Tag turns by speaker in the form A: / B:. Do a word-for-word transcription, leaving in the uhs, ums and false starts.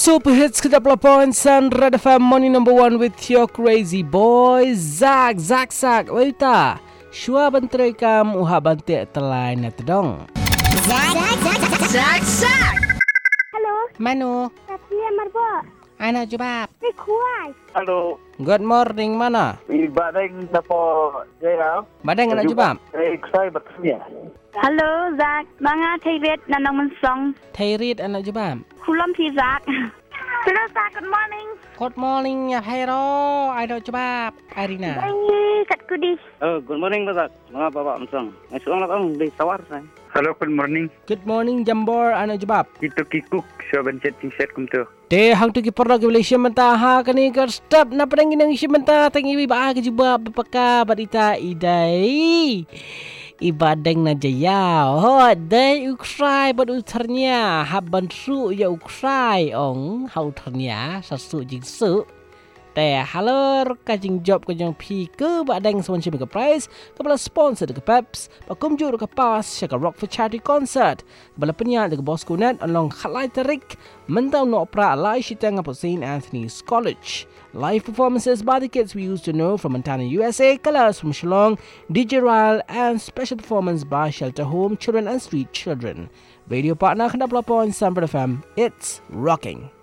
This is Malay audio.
A: Super hits ke double points and Red F M money number one with your crazy boy Zak Zak Zak Wita Shua bantre kam uha bante telai na tedong
B: Zak Zak Zak Zak.
C: Hello.
A: Manu
C: Satya Marbo.
A: Ana jubab
C: Ni kuai.
D: Hello.
A: Good morning mana
D: Ibadeng dapo jaya.
A: Badang ana jubab
D: Eh, saya bertanya.
C: Hello Zak. Manga Thairet nanang mensong.
A: Thairit ana jubab
C: Kulam pi Zak. Hello Zak. Good morning.
A: Good morning ya hero Ayo jubab Arina
C: Ai kat kudi.
D: Oh, good morning Bapak. Mga Bapak Amsong. Ay suang lang di sawar saya. Hello, good morning.
A: Good morning Jambor ana jubab
D: Itu kikuk seven chat t-shirt kumtu.
A: De hang tu ki porno ke Malaysia mentah ha kani ker step na padang inang isi mentah tangi bi ba ke jubab bapaka badita idai ibadeng na jaya ho dai ukrai bad utarnya haban su ya ukrai ong hau tarnya sasu jingsuแต่ฮัลโหลกาจิงจ็อบก็ยังพีก็บัดแดงสวรรค์ชิมกับไพรส์ก็บลาสปอนเซอร์กับเป๊ปส์บักกุมจูกับปาสกับร็อกฟอร์ชาริตี้คอนเสิร์ตบัลลัญญากับบอสกูเน็ตอันลองขัดไล่ตริกมันต้องนอปราไล่ชิตังกับเซนต์แอนโทนีสคอลเลจ Live performances by the kids we used to know from Montana, U S A, Colors from Shillong, D J Ryle, and special performance by Shelter Home Children and Street Children. Radio partner Khandap Lapon, Sunbird F M. It's rocking.